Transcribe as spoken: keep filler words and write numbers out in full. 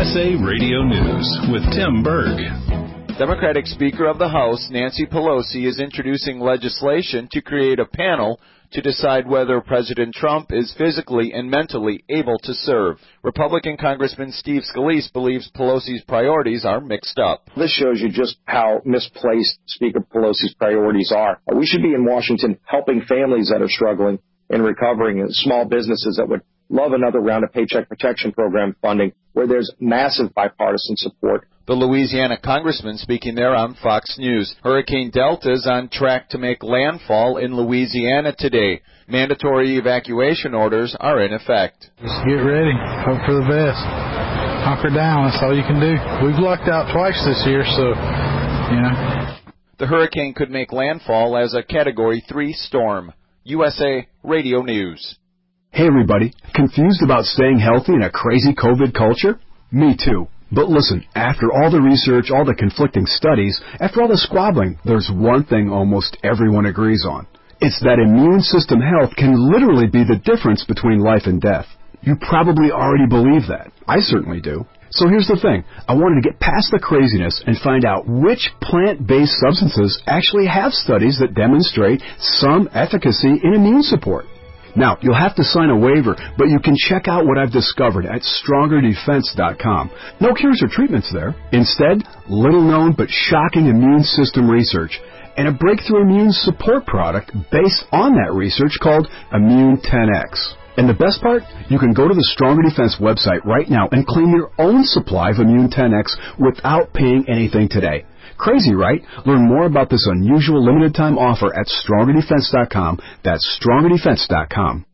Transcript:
S A Radio News with Tim Berg. Democratic Speaker of the House, Nancy Pelosi, is introducing legislation to create a panel to decide whether President Trump is physically and mentally able to serve. Republican Congressman Steve Scalise believes Pelosi's priorities are mixed up. This shows you just how misplaced Speaker Pelosi's priorities are. We should be in Washington helping families that are struggling and recovering, and small businesses that would love another round of Paycheck Protection Program funding where there's massive bipartisan support. The Louisiana congressman speaking there on Fox News. Hurricane Delta is on track to make landfall in Louisiana today. Mandatory evacuation orders are in effect. Just get ready. Hope for the best. Hunker down. That's all you can do. We've lucked out twice this year, so, you know. The hurricane could make landfall as a Category three storm. U S A Radio News. Hey, everybody. Confused about staying healthy in a crazy COVID culture? Me too. But listen, after all the research, all the conflicting studies, after all the squabbling, there's one thing almost everyone agrees on. It's that immune system health can literally be the difference between life and death. You probably already believe that. I certainly do. So here's the thing. I wanted to get past the craziness and find out which plant-based substances actually have studies that demonstrate some efficacy in immune support. Now, you'll have to sign a waiver, but you can check out what I've discovered at stronger defense dot com. No cures or treatments there. Instead, little-known but shocking immune system research and a breakthrough immune support product based on that research called Immune ten X. And the best part? You can go to the Stronger Defense website right now and claim your own supply of Immune ten X without paying anything today. Crazy, right? Learn more about this unusual limited-time offer at stronger defense dot com. That's stronger defense dot com.